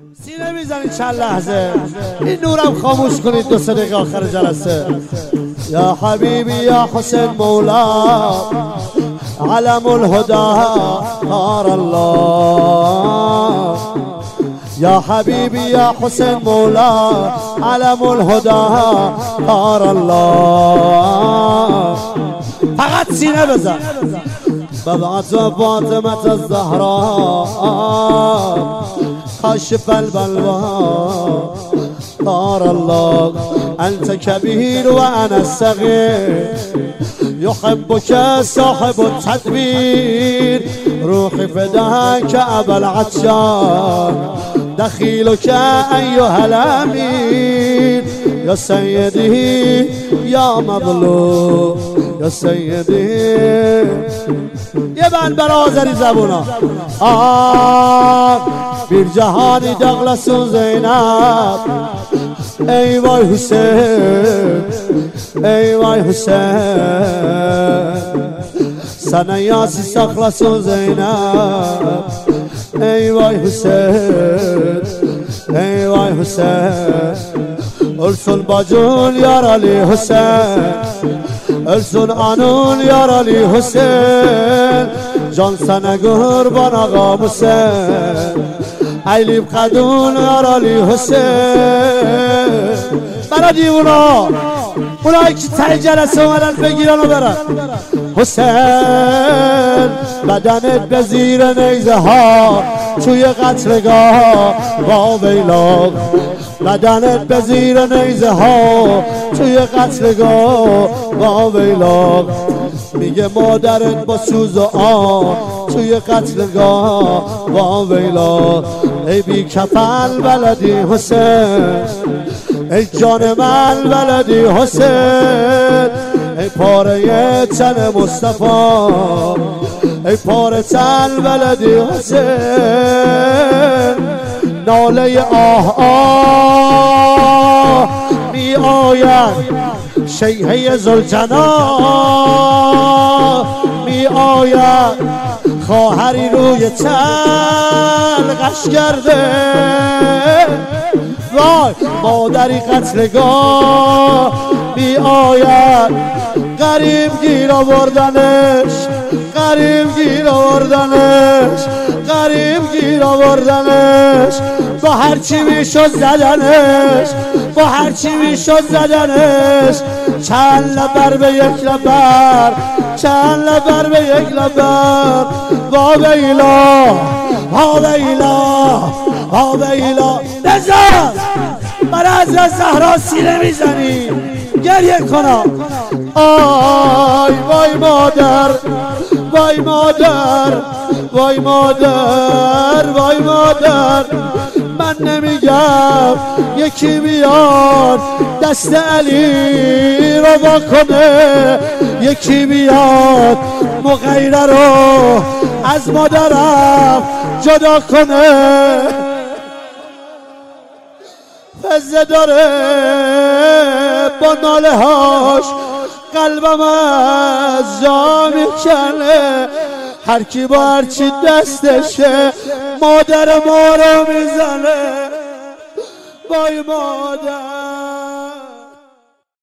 سینه میزنید چند لحظه، این نورم خاموش کنید 2 دقیقه آخر جلسه. یا حبیبی یا حسین مولا علم الهدى نار الله. یا حبیبی یا حسین مولا علم الهدى نار الله. فقط سینه بزن. ببعت فاطمة الزهراء كاشف البلوى نار الله. أنت كبير وأنا الصغير يحبك صاحب التدبير. روحي فداك أبا العطشان دخيلك أيها الأمير. يا سيدي يا مظلوم يا سيدي. یه بند برازری زبونا bir cihani dağlasın Zeynep. Ey vay Hüseyin ey vay Hüseyin. Sana yası saklasın Zeynep. Ey vay Hüseyin ey vay Hüseyin. Ölsün bacın yaralı Hüseyin. Ölsün anın yaralı Hüseyin. Can sana kurban ağam Hüseyin. Eylip kadın yaralı Hüseyin. Bana دیونا اونایی که ته جلسه اومدن بگیرن و برن. حسین بدنت به زیر نیزه ها توی قتلگاه با ویلا. بدنت به زیر نیزه ها توی قتلگاه با ویلا. میگه مادرت با سوز و آه توی قتلگاه با ویلا. ای بی کفل بلدی حسین ای جان من بلدی حسین. ای پاره تن مصطفی ای پاره تن بلدی حسین. ناله آه آه می آید شیهه زلجنا می آید. خواهری روی تلقش کرده وای مادری قتلگاه می آید. غریب گیر آوردنش غریب گیر آوردنش غریب گیر آوردنش. با هرچی میشد زدنش با هرچی میشد زدنش. چند لبر به یک لبر چند لبر به یک لبر. وا ویلا وا ویلا وا ویلا. نزد برای حضرت زهرا سینه میزنی گریه کنم. آی وای مادر وای مادر وای مادر وای مادر. من نمیگم یکی بیاد دست علی رو واکنه. یکی بیاد مغیره رو از مادرم جدا کنه. فزه داره با ناله هاش قلبم از جا میکنه. هر کی با هرچی دستشه مادر ما رو میزنه. وای مادر